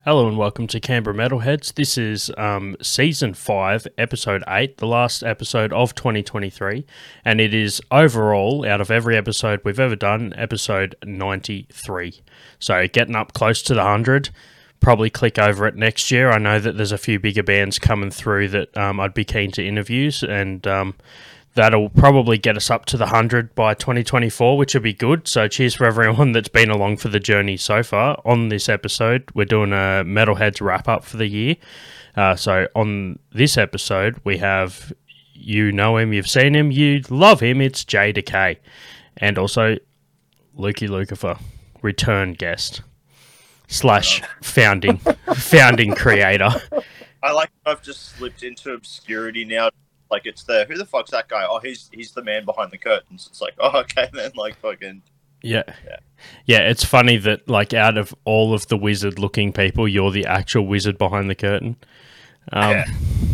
Hello and welcome to Canberra Metalheads. This is Season 5, Episode 8, the last episode of 2023, and it is overall, out of every episode we've ever done, episode 93. So getting up close to the 100, probably click over it next year. I know that there's a few bigger bands coming through that I'd be keen to interviews, and that'll probably get us up to the 100 by 2024, which would be good. So cheers for everyone that's been along for the journey so far. On this episode, we're doing a Metalheads wrap-up for the year. So on this episode, we have, you know him, you've seen him, you love him, it's Jay Decay. And also Lukey Lucifer, return guest / founding creator. I like I've just slipped into obscurity now. Like, it's who the fuck's that guy? Oh, he's the man behind the curtains. It's like, oh, okay, then, like, fucking... Yeah, it's funny that, like, out of all of the wizard-looking people, you're the actual wizard behind the curtain. Yeah.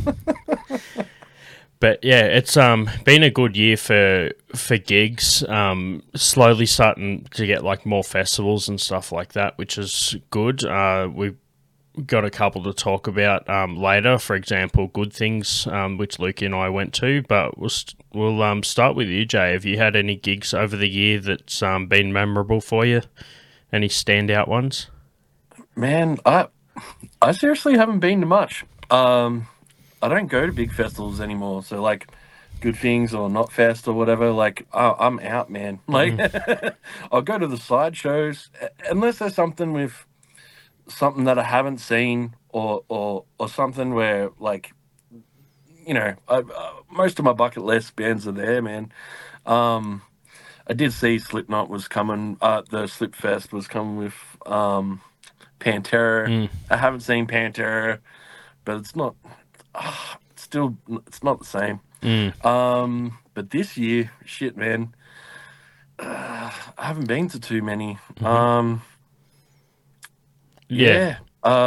But, yeah, it's been a good year for gigs. Slowly starting to get, like, more festivals and stuff like that, which is good. We've got a couple to talk about later. For example, Good Things, which Luke and I went to. But we'll start with you, Jay. Have you had any gigs over the year that's been memorable for you? Any standout ones? Man, I seriously haven't been to much. I don't go to big festivals anymore. So, like, Good Things or Not Fest or whatever, like, I'm out, man. Like, I'll go to the side shows unless there's something that I haven't seen or something where, like, you know, most of my bucket list bands are there, man. I did see Slipknot was coming. The Slipfest was coming with Pantera. I haven't seen Pantera, but it's not. It's not the same. But this year, shit, man, I haven't been to too many. Yeah.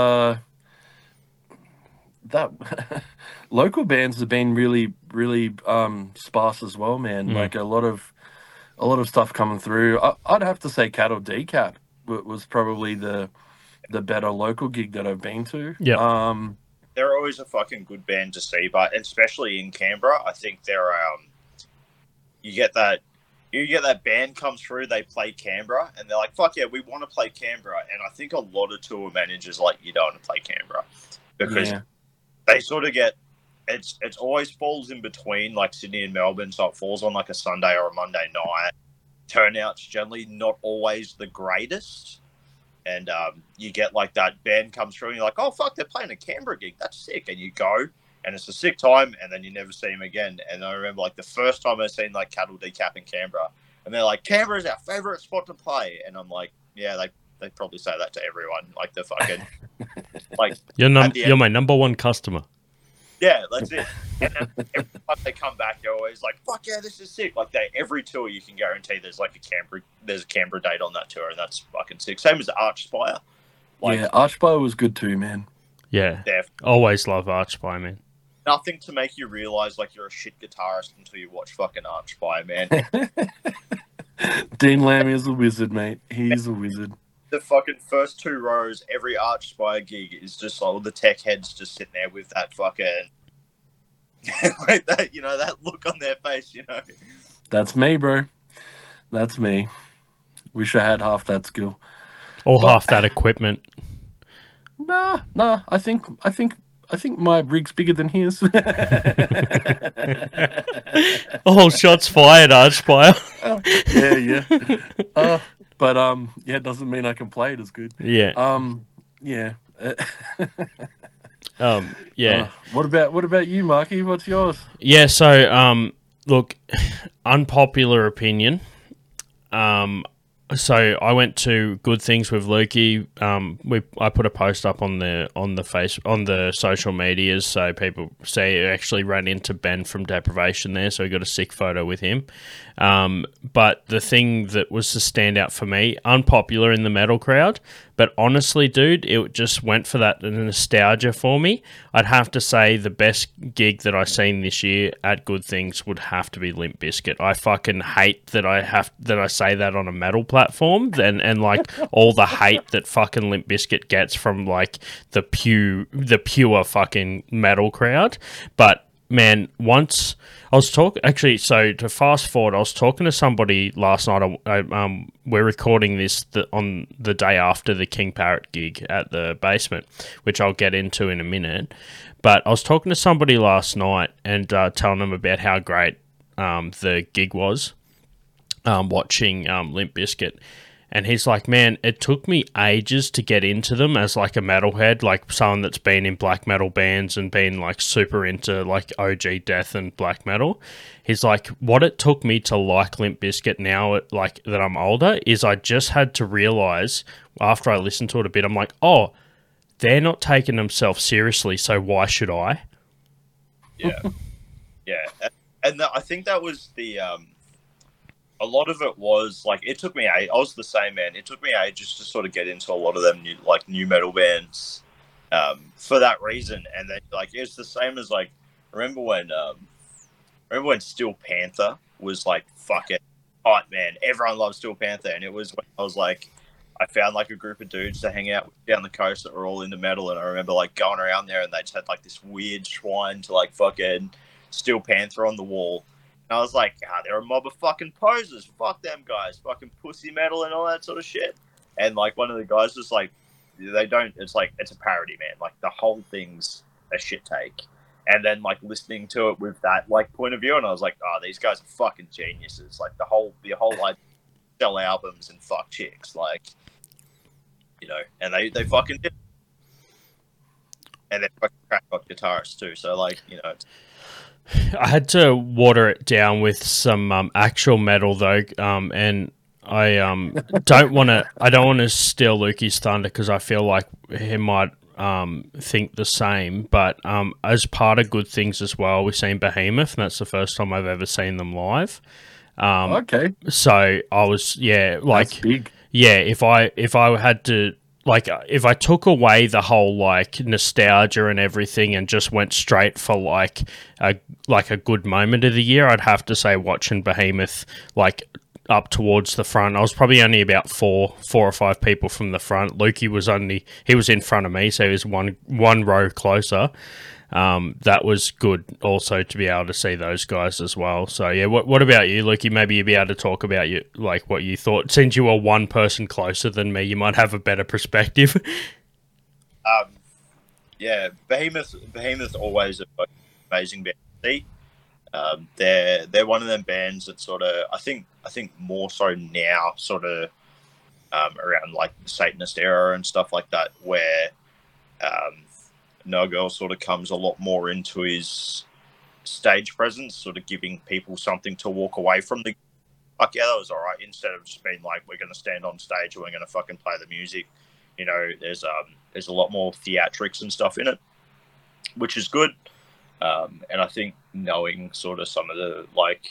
That local bands have been really, really sparse as well, man. Like a lot of stuff coming through. I'd have to say Cattle Decap was probably the better local gig that I've been to. Yeah. They're always a fucking good band to see, but especially in Canberra, I think they're you get that band comes through, they play Canberra, and they're like, fuck yeah, we want to play Canberra. And I think a lot of tour managers like, you don't want to play Canberra because they sort of get, it's always falls in between like Sydney and Melbourne, so it falls on like a Sunday or a Monday night. Turnout's generally not always the greatest. And you get like that band comes through and you're like, oh fuck, they're playing a Canberra gig, that's sick. And you go, and it's a sick time, and then you never see them again. And I remember, like, the first time I seen, like, Cattle Decap in Canberra, and they're like, Canberra's our favourite spot to play. And I'm like, yeah, they probably say that to everyone. Like, the fucking, like... You're my number one customer. Yeah, that's it. And then every time they come back, they're always like, fuck yeah, this is sick. Like, every tour you can guarantee there's, like, a Canberra date on that tour, and that's fucking sick. Same as Archspire. Like, yeah, Archspire was good too, man. Yeah. Definitely. Always love Archspire, man. Nothing to make you realise, like, you're a shit guitarist until you watch fucking Archspire, man. Dean Lammy is a wizard, mate. He's a wizard. The fucking first 2 rows, every Archspire gig is just like all the tech heads just sitting there with that fucking... like that, you know, that look on their face, you know. That's me, bro. That's me. Wish I had half that skill. Or half that equipment. Nah. I think my rig's bigger than his. Oh, shots fired, Archspire. Yeah. But yeah, it doesn't mean I can play it as good. Yeah. Yeah. Yeah. What about you, Marky? What's yours? Yeah. So, look, unpopular opinion. So I went to Good Things with Lukey. I put a post up on the social medias, so people say I actually ran into Ben from Deprivation there, so we got a sick photo with him. But the thing that was the standout for me, unpopular in the metal crowd, But honestly, dude, it just went for that nostalgia for me. I'd have to say the best gig that I seen this year at Good Things would have to be Limp Bizkit. I fucking hate that I say that on a metal platform, and like all the hate that fucking Limp Bizkit gets from like the pure fucking metal crowd. But man, once I was talking, actually, so to fast forward, I was talking to somebody last night. We're recording this on the day after the King Parrot gig at the Basement, which I'll get into in a minute. But I was talking to somebody last night and telling them about how great the gig was, watching Limp Bizkit. And he's like, man, it took me ages to get into them as like a metalhead, like someone that's been in black metal bands and been like super into like OG death and black metal. He's like, what it took me to like Limp Bizkit now, like that I'm older, is I just had to realize after I listened to it a bit, I'm like, oh, they're not taking themselves seriously, so why should I? Yeah, yeah, and I think that was the. A lot of it was like it took me. I was the same, man. It took me ages to sort of get into a lot of them new metal bands, for that reason. And then like it's the same as like remember when Steel Panther was like fucking hot, man. Everyone loves Steel Panther, and it was when I was like I found like a group of dudes to hang out with down the coast that were all into metal, and I remember like going around there and they just had like this weird shrine to like fucking Steel Panther on the wall. And I was like, they're a mob of fucking posers. Fuck them guys. Fucking pussy metal and all that sort of shit. And like one of the guys was like, they don't, it's like, it's a parody, man. Like the whole thing's a shit take. And then like listening to it with that like point of view, and I was like, oh, these guys are fucking geniuses. Like the whole like sell albums and fuck chicks. Like, you know, and they fucking did. And they're fucking crackpot guitarists too. So like, you know, I had to water it down with some actual metal though, and I don't want to steal Lukey's thunder because I feel like he might think the same. But as part of Good Things as well, we've seen Behemoth, and that's the first time I've ever seen them live. Okay, so I was like that's big. Yeah, if I had to. Like, if I took away the whole, like, nostalgia and everything and just went straight for, like a good moment of the year, I'd have to say watching Behemoth, like, up towards the front. I was probably only about four or five people from the front. Lukey was he was in front of me, so he was one row closer. That was good also to be able to see those guys as well. So yeah, what about you, Lukey? Maybe you'd be able to talk about what you thought. Since you were one person closer than me, you might have a better perspective. Yeah, Behemoth always an amazing band to see. They're one of them bands that sort of I think more so now sort of around like the Satanist era and stuff like that, where No Girl sort of comes a lot more into his stage presence, sort of giving people something to walk away from. Fuck yeah, that was all right. Instead of just being like, we're going to stand on stage and we're going to fucking play the music. You know, there's a lot more theatrics and stuff in it, which is good. And I think knowing sort of some of the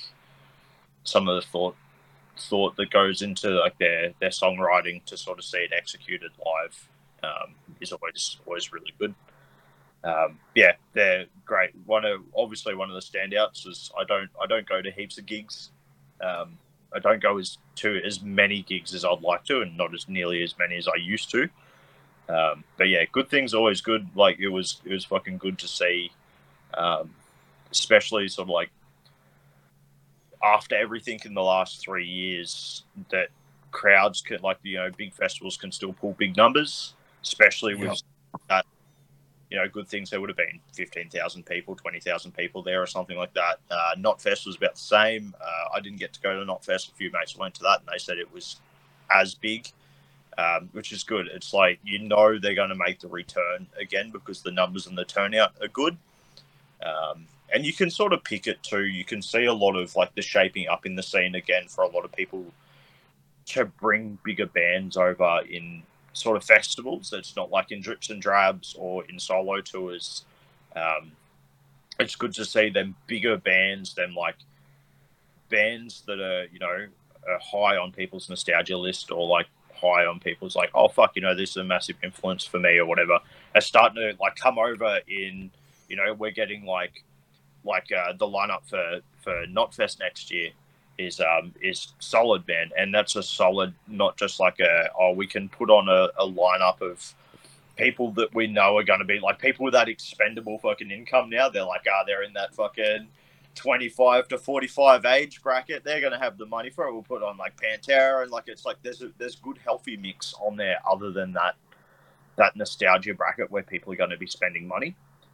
thought that goes into like their songwriting to sort of see it executed live is always really good. Yeah, they're great. Obviously one of the standouts is I don't go to heaps of gigs. I don't go to as many gigs as I'd like to, and not as nearly as many as I used to. But yeah, Good Things always good. Like it was fucking good to see, especially sort of like after everything in the last 3 years that crowds can, like, you know, big festivals can still pull big numbers, especially with that. You know, Good Things, there would have been 15,000 people, 20,000 people there or something like that. Knotfest was about the same. I didn't get to go to Knotfest. A few mates went to that and they said it was as big, which is good. It's like, you know, they're going to make the return again because the numbers and the turnout are good. And you can sort of pick it too. You can see a lot of like the shaping up in the scene again for a lot of people to bring bigger bands over in sort of festivals. It's not like in drips and drabs or in solo tours. It's good to see them bigger bands, them like bands that are, you know, are high on people's nostalgia list or like high on people's like, oh fuck, you know, this is a massive influence for me or whatever, are starting to like come over in, you know, we're getting like the lineup for Knotfest next year is solid, man, and that's a solid, not just like we can put on a lineup of people that we know are going to be like people with that expendable fucking income now. They're like, they're in that fucking 25 to 45 age bracket. They're going to have the money for it. We'll put on like Pantera, and like it's like there's good healthy mix on there other than that nostalgia bracket where people are going to be spending money.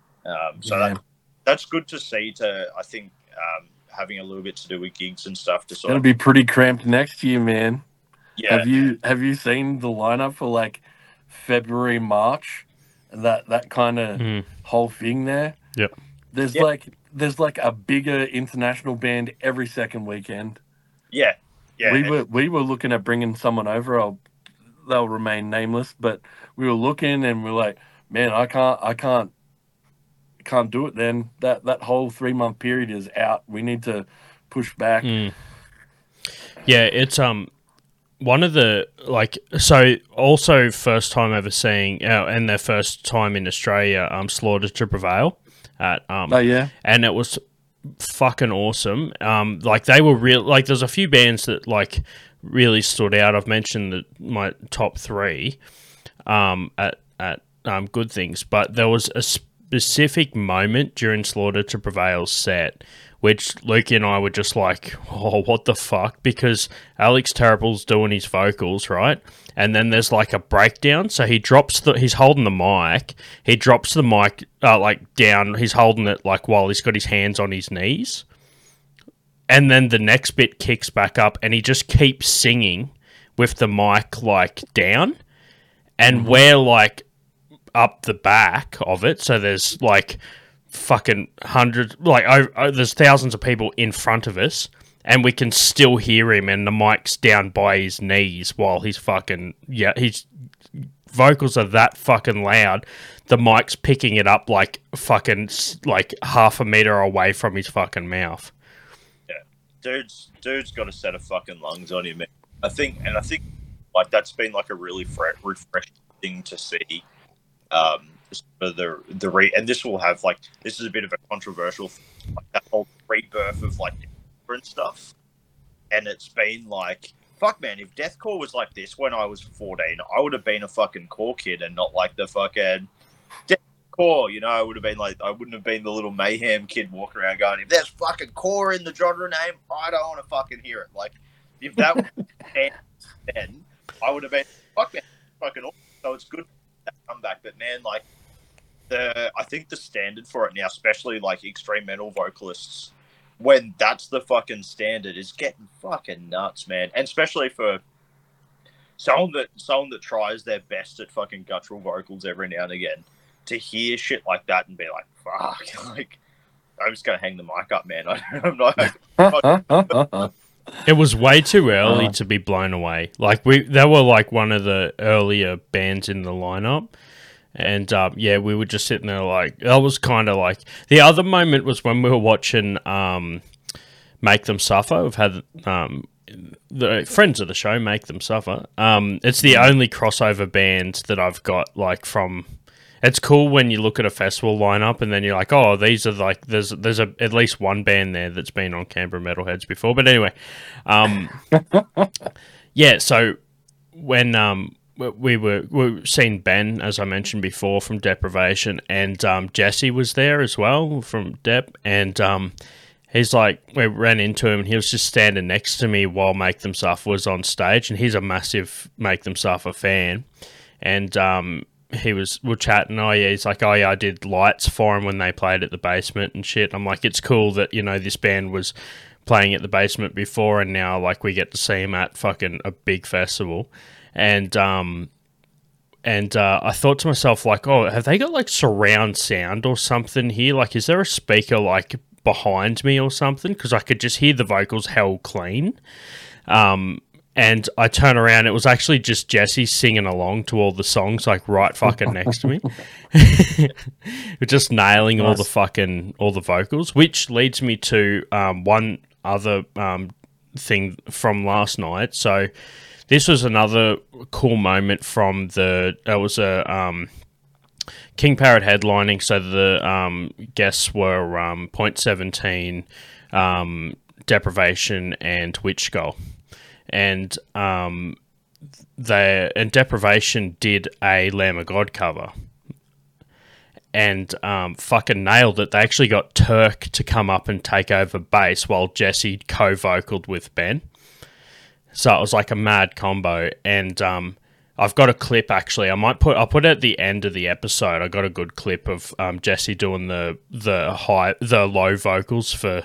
That's good to see. I think having a little bit to do with gigs and stuff. It'll be pretty cramped next year, man. Yeah. Have you seen the lineup for like February, March? That kind of whole thing there. Yep. There's like a bigger international band every second weekend. Yeah. Yeah. We were looking at bringing someone over. They'll remain nameless, but we were looking and we're like, man, I can't do it then. That whole 3-month period is out. We need to push back. Yeah, it's one of the also first time ever seeing and their first time in Australia, Slaughter to Prevail at and it was fucking awesome. Like they were real, like there's a few bands that like really stood out. I've mentioned my top 3 at Good Things, but there was a specific moment during Slaughter to Prevail's set which Luke and I were just like, oh, what the fuck? Because Alex Terrible's doing his vocals, right? And then there's like a breakdown. So he's holding the mic. He drops the mic like down. He's holding it like while he's got his hands on his knees. And then the next bit kicks back up and he just keeps singing with the mic like down. And we're like up the back of it. So there's like fucking hundreds, like there's thousands of people in front of us, and we can still hear him, and the mic's down by his knees while he's fucking, his vocals are that fucking loud. The mic's picking it up like fucking like half a meter away from his fucking mouth. Yeah, dude's got a set of fucking lungs on him. I think like that's been like a really refreshing thing to see. For and this will have like, this is a bit of a controversial thing, like that whole rebirth of like different stuff, and it's been like, fuck man, if deathcore was like this when I was 14, I would have been a fucking core kid and not like the fucking deathcore, you know. I would have been like, I wouldn't have been the little mayhem kid walking around going, if there's fucking core in the genre name, I don't want to fucking hear it. Like if that was then I would have been, fuck man, fucking awesome. So it's good that comeback, but man, like I think the standard for it now, especially like extreme metal vocalists, when that's the fucking standard, is getting fucking nuts, man. And especially for someone that tries their best at fucking guttural vocals every now and again, to hear shit like that and be like, fuck, like I'm just gonna hang the mic up, man. I'm not. It was way too early to be blown away. Like they were like one of the earlier bands in the lineup. And, we were just sitting there like, that was kind of like, the other moment was when we were watching Make Them Suffer. We've had the friends of the show, Make Them Suffer. It's the only crossover band that I've got, like, from... It's cool when you look at a festival lineup and then you're like, oh, these are like, there's at least one band there that's been on Canberra Metalheads before. But anyway, so when... We were seeing Ben, as I mentioned before, from Deprivation, and Jesse was there as well from Dep, and he's like, we ran into him, and he was just standing next to me while Make Them Suffer was on stage, and he's a massive Make Them Suffer fan, and we're chatting, he's like, I did lights for him when they played at the Basement and shit. I'm like, it's cool that, you know, this band was playing at the Basement before, and now, like, we get to see him at fucking a big festival. And I thought to myself, like, oh, have they got, like, surround sound or something here? Like, is there a speaker, like, behind me or something? Because I could just hear the vocals held clean. And I turn around, it was actually just Jesse singing along to all the songs, like, right fucking next to me. Just nailing all the vocals, which leads me to one other thing from last night. So... this was another cool moment from the. It was a King Parrot headlining, so the guests were Point 17, Deprivation, and Witch Skull, and Deprivation did a Lamb of God cover. And fucking nailed it. They actually got Turk to come up and take over bass while Jesse co-vocaled with Ben. So it was like a mad combo. And I've got a clip actually. I'll put it at the end of the episode. I got a good clip of Jesse doing the low vocals for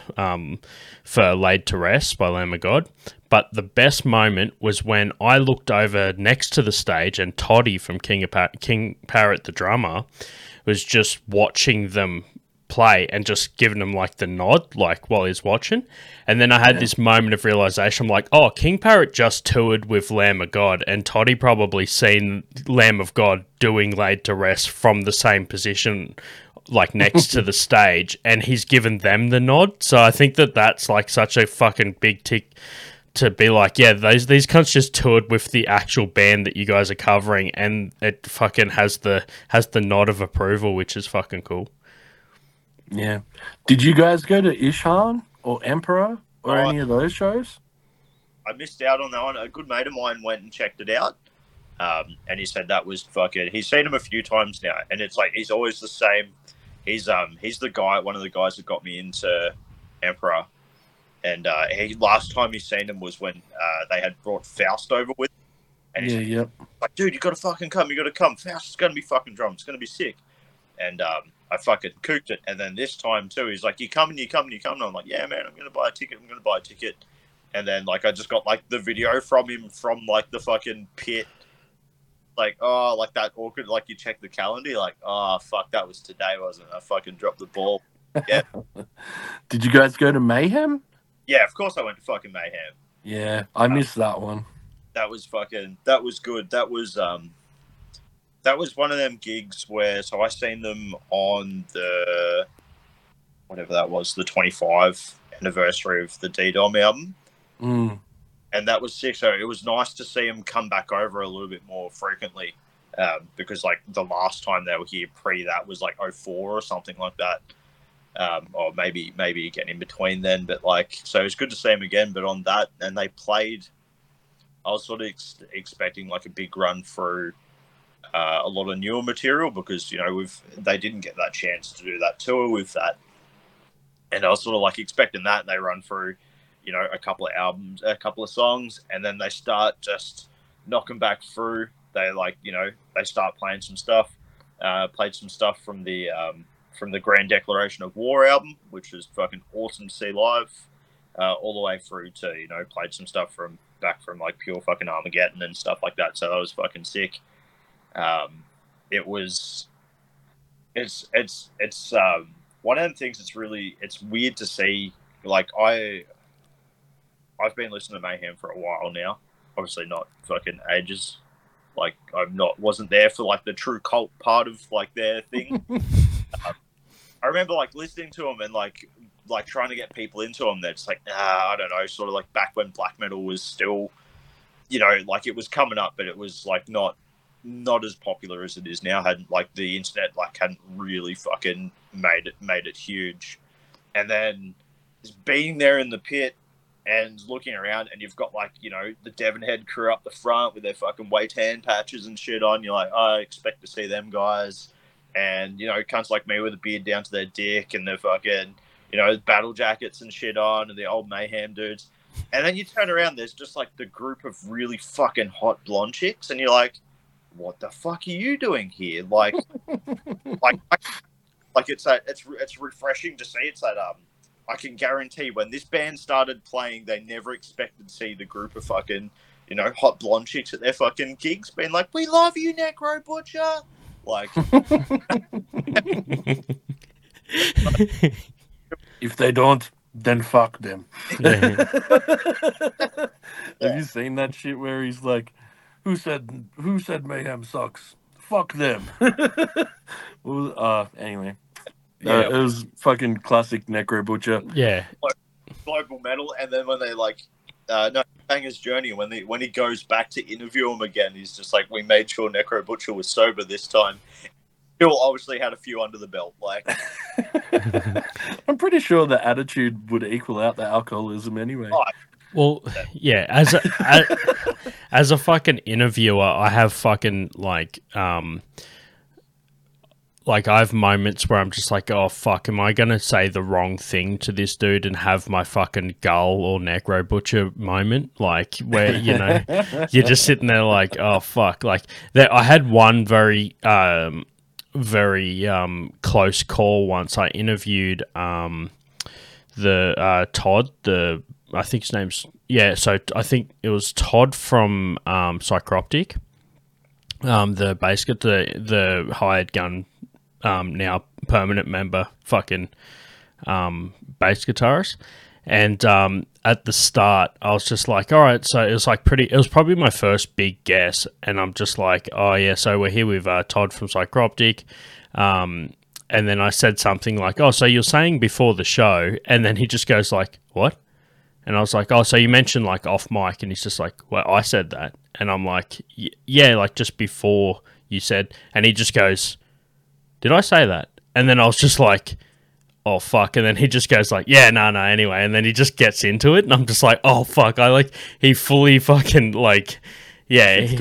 "Laid to Rest" by Lamb of God. But the best moment was when I looked over next to the stage and Toddy from King Parrot, the drummer, was just watching them play and just giving them like the nod, like while he's watching. And then I had this moment of realization. I'm like, oh, King Parrot just toured with Lamb of God, and Toddy probably seen Lamb of God doing Laid to Rest from the same position, like next to the stage, and he's given them the nod. So I think that's like such a fucking big tick to be like, yeah, these cunts just toured with the actual band that you guys are covering, and it fucking has the nod of approval, which is fucking cool. Yeah. Did you guys go to Ishan or Emperor or any of those shows? I missed out on that one. A good mate of mine went and checked it out, and he said that was fucking. He's seen him a few times now, and it's like he's always the same. He's the guy, one of the guys that got me into Emperor. And last time he seen him was when they had brought Faust over with him. And he's like, dude, you got to fucking come. You got to come. Faust is going to be fucking drunk. It's going to be sick. And I fucking cooked it. And then this time, too, he's like, you coming? And I'm like, yeah, man, I'm going to buy a ticket. And then, like, I just got, like, the video from him from, like, the fucking pit. Like, oh, like that awkward, like, you check the calendar. You're like, oh, fuck, that was today, wasn't it? I fucking dropped the ball. Yeah. Did you guys go to Mayhem? Yeah, of course I went to fucking Mayhem. Yeah, I missed that one. That was good. That was one of them gigs where, so I seen them on the, whatever that was, the 25 anniversary of the D-Dom album. Mm. And that was sick. So it was nice to see them come back over a little bit more frequently, because like the last time they were here pre that was like 04 or something like that. Or maybe again in between then, but like, so it was good to see them again. But on that, and they played, I was sort of expecting like a big run through a lot of newer material, because, you know, they didn't get that chance to do that tour with that, and I was sort of like expecting that, and they run through, you know, a couple of albums, a couple of songs, and then they start just knocking back through. They like, you know, they start playing some stuff, played some stuff from the Grand Declaration of War album, which was fucking awesome to see live, all the way through to, you know, played some stuff from like pure fucking Armageddon and stuff like that. So that was fucking sick. It's one of them things it's weird to see. Like I've been listening to Mayhem for a while now, obviously not fucking ages. Like wasn't there for like the true cult part of like their thing. I remember like listening to them and like trying to get people into them. They're just like, I don't know, sort of like back when black metal was still, you know, like it was coming up, but it was like not as popular as it is now. Hadn't like the internet like hadn't really fucking made it huge. And then just being there in the pit and looking around, and you've got like, you know, the Devonhead crew up the front with their fucking weight hand patches and shit on. You're like, I expect to see them guys. And, you know, cunts like me with a beard down to their dick and their fucking, you know, battle jackets and shit on, and the old Mayhem dudes. And then you turn around, there's just like the group of really fucking hot blonde chicks, and you're like, what the fuck are you doing here? Like, like it's refreshing to see. It's that I can guarantee when this band started playing, they never expected to see the group of fucking, you know, hot blonde chicks at their fucking gigs being like, we love you, Necro Butcher. Like, if they don't, then fuck them. Yeah. Have you seen that shit where he's like, who said Mayhem sucks? Fuck them. Anyway. Yeah. It was fucking classic Necro Butcher. Yeah. Global Metal, and then when they like, no, Banger's journey. When he goes back to interview him again, he's just like, we made sure Necro Butcher was sober this time. Still obviously had a few under the belt. Like, I'm pretty sure the attitude would equal out the alcoholism anyway. Oh, Well, yeah, as a fucking interviewer, I have fucking like I have moments where I'm just like, oh fuck, am I gonna say the wrong thing to this dude and have my fucking Gull or Necro Butcher moment, like where you're just sitting there like, oh fuck, like I had one very close call once. I interviewed the Todd, I think his name's so I think it was Todd from Psychroptic, the the hired gun, now permanent member, fucking bass guitarist. And at the start, I was just like, all right, so it was probably my first big guess, and I'm just like, oh yeah, so we're here with Todd from Psychroptic. And then I said something like, oh, so you're saying before the show, and then he just goes like, what? And I was like, oh, so you mentioned like off mic, and he's just like, well, I said that. And I'm like, yeah, like just before you said, and he just goes, did I say that? And then I was just like, oh fuck. And then he just goes like, yeah, no, anyway. And then he just gets into it, and I'm just like, oh fuck. He fully fucking like, yeah, he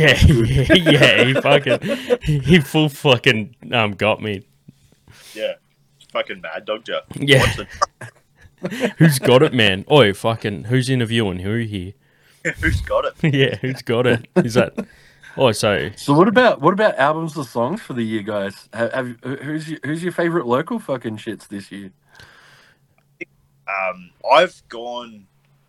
full fucking got me. Yeah, fucking Mad Dog Joe. Yeah. Who's got it, man? Oi, fucking, who's interviewing? Who here? Who's got it? Yeah, who's got it? Is that? Oh, so what about albums or songs for the year, guys? Who's your favorite local fucking shits this year? I've gone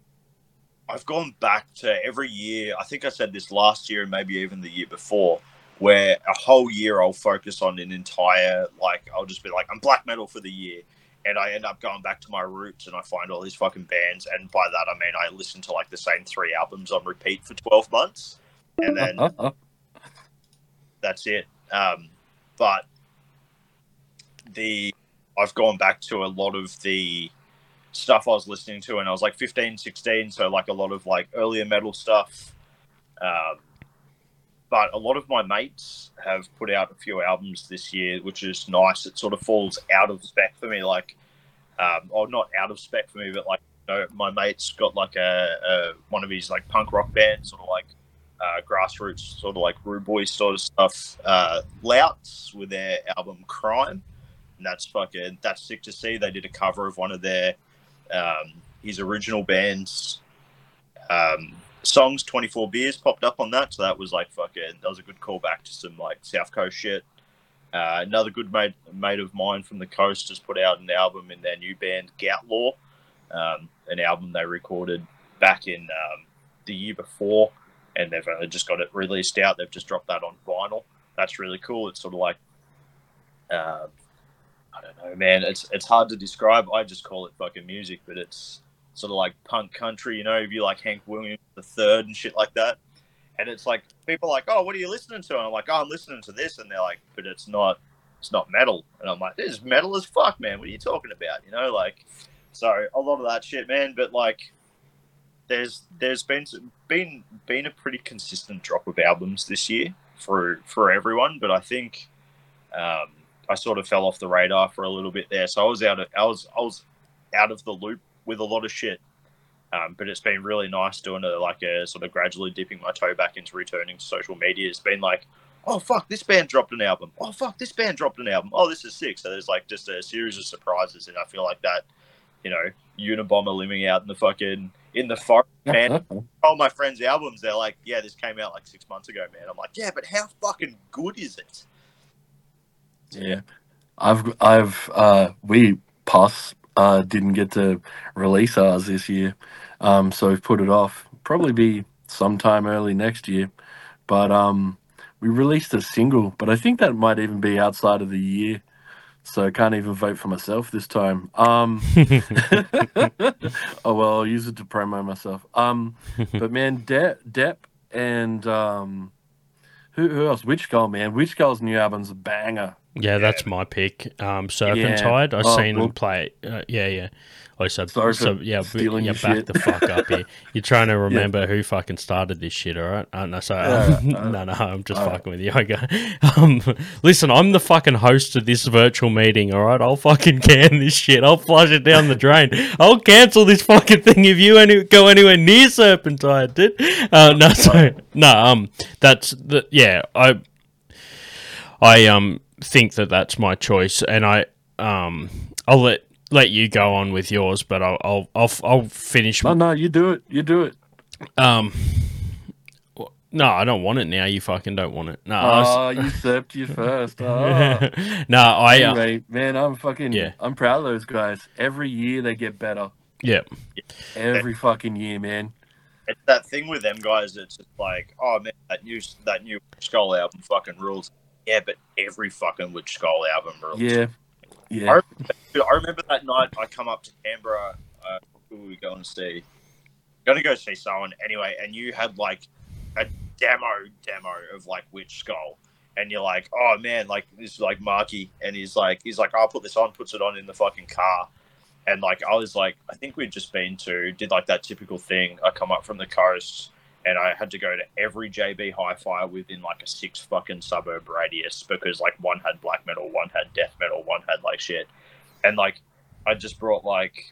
back to every year. I think I said this last year and maybe even the year before, where a whole year I'll focus on an entire, like, I'll just be like, I'm black metal for the year. And I end up going back to my roots, and I find all these fucking bands. And by that, I mean, I listen to like the same 3 albums on repeat for 12 months. And then that's it. But I've gone back to a lot of the stuff I was listening to, and I was like 15, 16. So like a lot of like earlier metal stuff. But a lot of my mates have put out a few albums this year, which is nice. It sort of falls out of spec for me, like, or not out of spec for me, but like, my mate's got like a one of his like punk rock bands, sort of like grassroots, sort of like rude boy sort of stuff. Louts with their album Crime, and that's sick to see. They did a cover of one of their his original band's songs. 24 Beers popped up on that, so that was like that was a good callback to some like South Coast shit. Another good mate of mine from the coast has put out an album in their new band Goutlaw, an album they recorded back in the year before, and they've only just got it released out. They've just dropped that on vinyl. That's really cool. It's sort of like I don't know, man. It's hard to describe. I just call it fucking music, but it's sort of like punk country, if you like Hank Williams III and shit like that. And it's like, people are like, oh, what are you listening to? And I'm like, oh, I'm listening to this. And they're like, but it's not metal. And I'm like, this is metal as fuck, man. What are you talking about? Like, so a lot of that shit, man. But like, there's been a pretty consistent drop of albums this year for everyone. But I think I sort of fell off the radar for a little bit there. So I was out of the loop with a lot of shit, but it's been really nice doing a sort of gradually dipping my toe back into returning to social media. It's been like, oh fuck, this band dropped an album. Oh fuck, this band dropped an album. Oh, this is sick. So there's like just a series of surprises, and I feel like that, Unabomber living out in the forest, man. All my friends' albums, they're like, yeah, this came out like 6 months ago, man. I'm like, yeah, but how fucking good is it? Yeah, we didn't get to release ours this year, so we've put it off. Probably be sometime early next year, but we released a single, but I think that might even be outside of the year, so I can't even vote for myself this time. Oh well, I'll use it to promo myself. But man, Depp and who else? Witch Skull, man. Witch Skull's new album's a banger. Yeah, that's my pick. Serpentide. I Oh, seen him well- play. Yeah. Oh, Sorry for yeah, stealing your back shit. the fuck up here. You're trying to remember who fucking started this shit, all right? No, sorry. No, I'm just fucking with you. Okay. Listen, I'm the fucking host of this virtual meeting, all right? I'll fucking can this shit. I'll flush it down the drain. I'll cancel this fucking thing if you go anywhere near Serpentide, dude. That's the yeah. I think that's my choice, and I'll let you go on with yours, but I'll finish. No, you do it. You do it. No, I don't want it now. You fucking don't want it. No, You usurped you first. Oh. no, Anyway, man, I'm fucking. Yeah. I'm proud of those guys. Every year they get better. yeah, Every fucking year, man. It's that thing with them guys. It's just like, oh man, that new Skull album fucking rules. Yeah, but every fucking Witch Skull album rules. Yeah. Yeah. I remember that night I come up to Canberra. Who were we going to see? Going to go see someone anyway, and you had like a demo of like Witch Skull, and you're like, oh man, like this is like Marky, and he's like, I'll put this on, puts it on in the fucking car, and like I was like, I think we'd just did like that typical thing. I come up from the coast, and I had to go to every JB Hi-Fi within like a 6 fucking suburb radius because like one had black metal, one had death metal, one had like shit, and like I just brought like.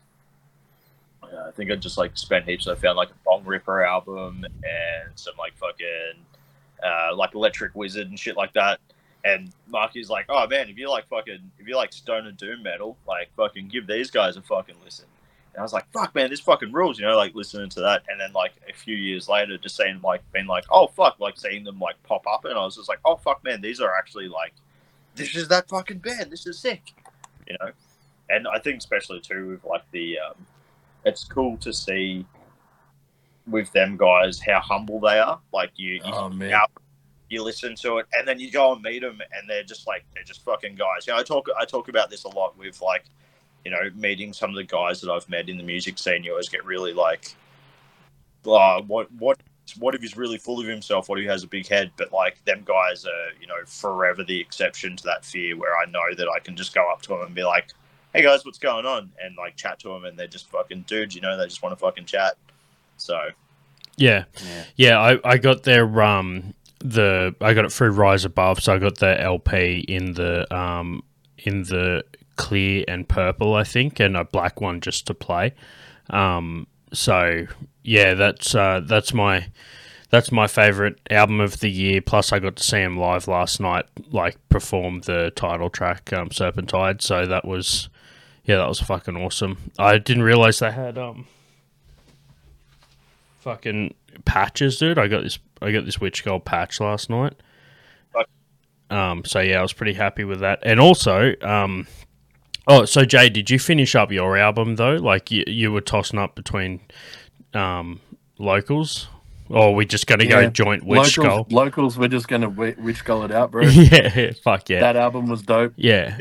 I think I just like spent heaps. I found like a Bong Ripper album and some like fucking like Electric Wizard and shit like that. And Marky's like, oh man, if you like stoner doom metal, like fucking give these guys a fucking listen. And I was like, fuck man, this fucking rules, like listening to that. And then like a few years later, just seeing like being like, oh fuck, like seeing them like pop up, and I was just like, oh fuck man, these are actually like, this is that fucking band. This is sick, And I think especially too with like the it's cool to see with them guys how humble they are. Like you listen to it, and then you go and meet them, and they're just fucking guys. I talk about this a lot with like, meeting some of the guys that I've met in the music scene. You always get really like, what if he's really full of himself? What if he has a big head? But like them guys are forever the exception to that fear, where I know that I can just go up to them and be like, hey guys, what's going on? And like chat to them, and they're just fucking dudes, they just want to fucking chat. So yeah. I got their I got it through Rise Above, so I got the LP in the clear and purple, I think, and a black one just to play. So yeah, that's my favorite album of the year. Plus, I got to see him live last night, like perform the title track, Serpentide. So that was fucking awesome. I didn't realize they had fucking patches, dude. I got this Witch Skull patch last night. So yeah, I was pretty happy with that. And also, so Jay, did you finish up your album though? Like you were tossing up between locals. Or we're just going to go joint Witch Skull? Locals, we're just going to Witch Skull it out, bro. Yeah, fuck yeah. That album was dope. Yeah.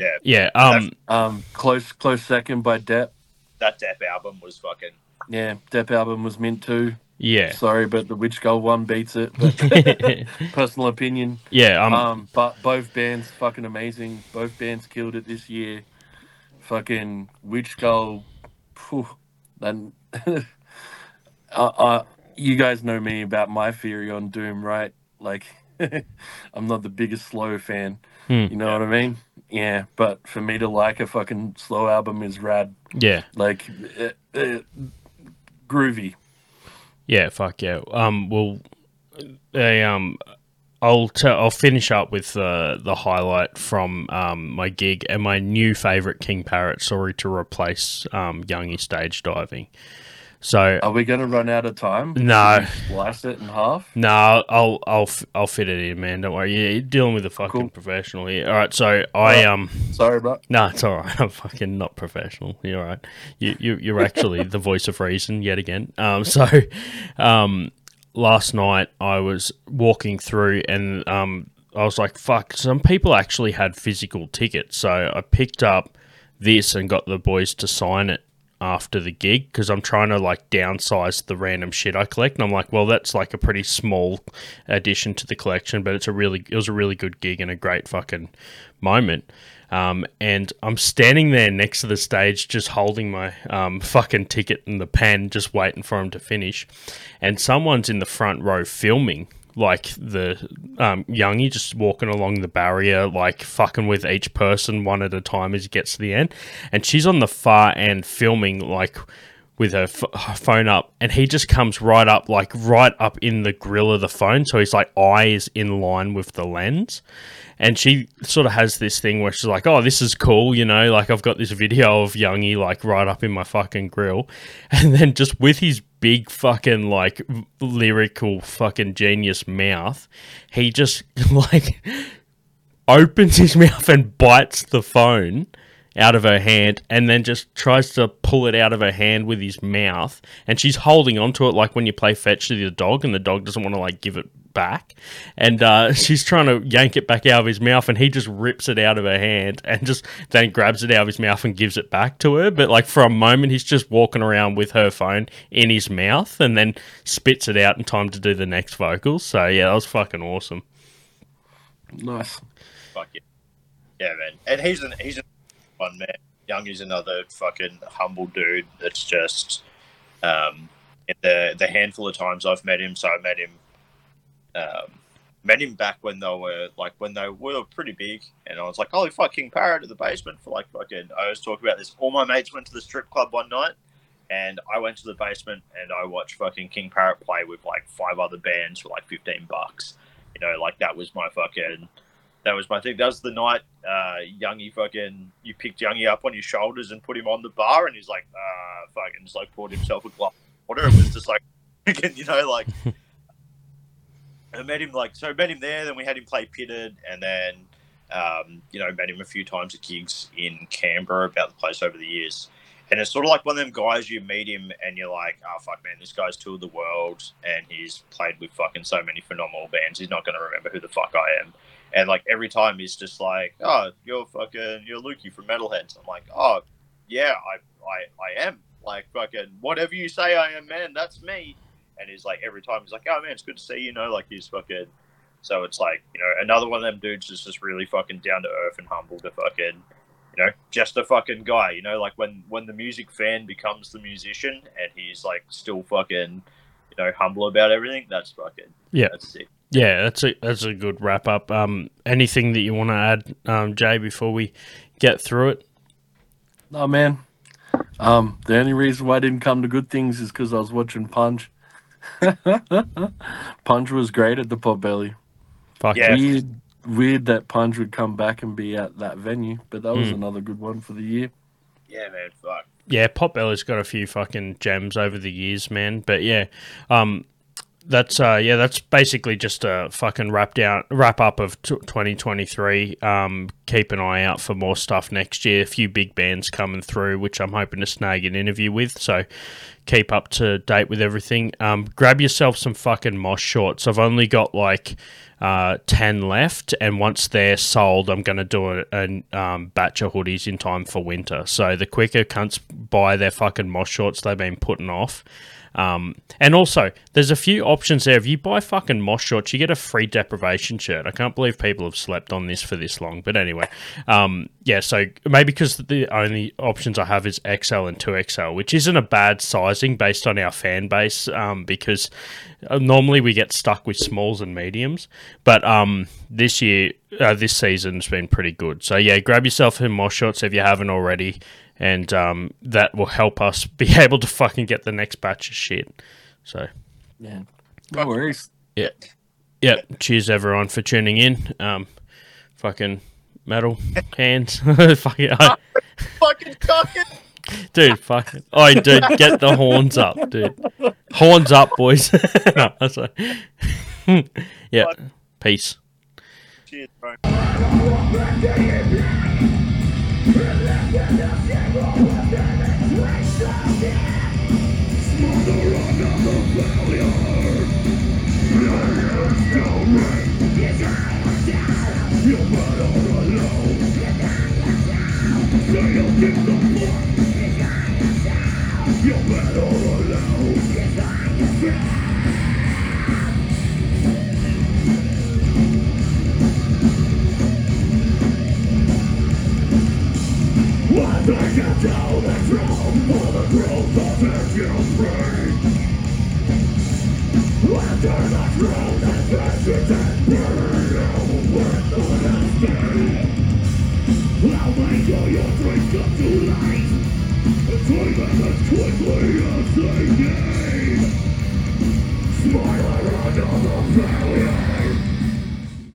Close second by Depp. That Depp album was fucking... Yeah, Depp album was mint too. Yeah. Sorry, but the Witch Skull one beats it. But personal opinion. Yeah. But both bands fucking amazing. Both bands killed it this year. Fucking Witch Skull... Then... you guys know me about my theory on Doom, right? Like, I'm not the biggest slow fan. You know what I mean? Yeah, but for me to like a fucking slow album is rad. Yeah. Like, groovy. Yeah, fuck yeah. I'll finish up with the highlight from my gig and my new favourite King Parrot. Sorry to replace Youngie Stage Diving. So are we going to run out of time? No. Slice it in half? No, I'll fit it in, man. Don't worry. You're dealing with a fucking professional here. All right, so sorry, bro. No, it's all right. I'm fucking not professional. You're all right. You're actually the voice of reason yet again. Last night I was walking through and I was like, fuck, some people actually had physical tickets. So I picked up this and got the boys to sign it after the gig because I'm trying to like downsize the random shit I collect. And I'm like, well, that's like a pretty small addition to the collection, but it was a really good gig and a great fucking moment. And I'm standing there next to the stage, just holding my fucking ticket and the pen, just waiting for him to finish. And someone's in the front row filming, like the Youngie, just walking along the barrier, like fucking with each person one at a time as he gets to the end. And she's on the far end filming, like with her phone up, and he just comes right up in the grill of the phone, so his like eye is in line with the lens. And she sort of has this thing where she's like, oh, this is cool, you know, like I've got this video of Youngie like right up in my fucking grill. And then just with his big fucking like lyrical fucking genius mouth, he just like opens his mouth and bites the phone out of her hand and then just tries to pull it out of her hand with his mouth. And she's holding onto it like when you play fetch to the dog and the dog doesn't want to like give it back. And she's trying to yank it back out of his mouth and he just rips it out of her hand and just then grabs it out of his mouth and gives it back to her. But like for a moment, he's just walking around with her phone in his mouth and then spits it out in time to do the next vocals. So yeah, that was fucking awesome. Nice. Fuck yeah. Yeah, man. And he's an one, man. Youngie's another fucking humble dude that's just in the handful of times I've met him. So I met him back when they were pretty big, and I was like, holy fuck, King Parrot at the basement for like fucking, I always talk about this. All my mates went to the strip club one night, and I went to the basement and I watched fucking King Parrot play with like 5 other bands for like $15. You know, like that was my thing. That was the night Youngie fucking, you picked Youngie up on your shoulders and put him on the bar, and he's like, fucking just like poured himself a glass of water. It was just like, you know, like, I met him there, then we had him play Pitted, and then, you know, met him a few times at gigs in Canberra about the place over the years. And it's sort of like one of them guys, you meet him and you're like, oh, fuck, man, this guy's toured the world and he's played with fucking so many phenomenal bands. He's not going to remember who the fuck I am. And, like, every time he's just like, oh, you're Lukey from Metalheads. I'm like, oh, yeah, I am. Like, fucking, whatever you say I am, man, that's me. And he's like, every time he's like, oh, man, it's good to see you, know, like, he's fucking... So it's like, you know, another one of them dudes is just really fucking down to earth and humble to fucking... You know, just a fucking guy, you know, like when the music fan becomes the musician and he's like still fucking, you know, humble about everything, that's fucking, yeah, that's sick. Yeah, that's a good wrap up. Anything that you want to add, Jay, before we get through it? No, man. The only reason why I didn't come to Good Things is because I was watching Punch. Punch was great at the Potbelly. Fuck yeah. Weird that Punch would come back and be at that venue, but that was another good one for the year. Yeah, man, fuck. Yeah, Potbelly's got a few fucking gems over the years, man. But yeah, that's basically just a fucking wrap up of 2023. Keep an eye out for more stuff next year. A few big bands coming through, which I'm hoping to snag an interview with. So keep up to date with everything. Grab yourself some fucking mosh shorts. I've only got like 10 left, and once they're sold, I'm going to do a batch of hoodies in time for winter. So the quicker cunts buy their fucking mosh shorts they've been putting off. And also, there's a few options there. If you buy fucking mosh shorts, you get a free deprivation shirt. I can't believe people have slept on this for this long. But anyway, yeah, so maybe because the only options I have is XL and 2XL, which isn't a bad sizing based on our fan base, because normally we get stuck with smalls and mediums. But this season's been pretty good. So yeah, grab yourself some mosh shorts if you haven't already. And that will help us be able to fucking get the next batch of shit. So, yeah, no worries. Yeah. Cheers, everyone, for tuning in. Fucking metal hands. Fucking Talking. Dude, fucking. Oh, dude, get the horns up, dude. Horns up, boys. No, that's right. Yeah. Peace. Cheers, bro. You're Smile around on the valley.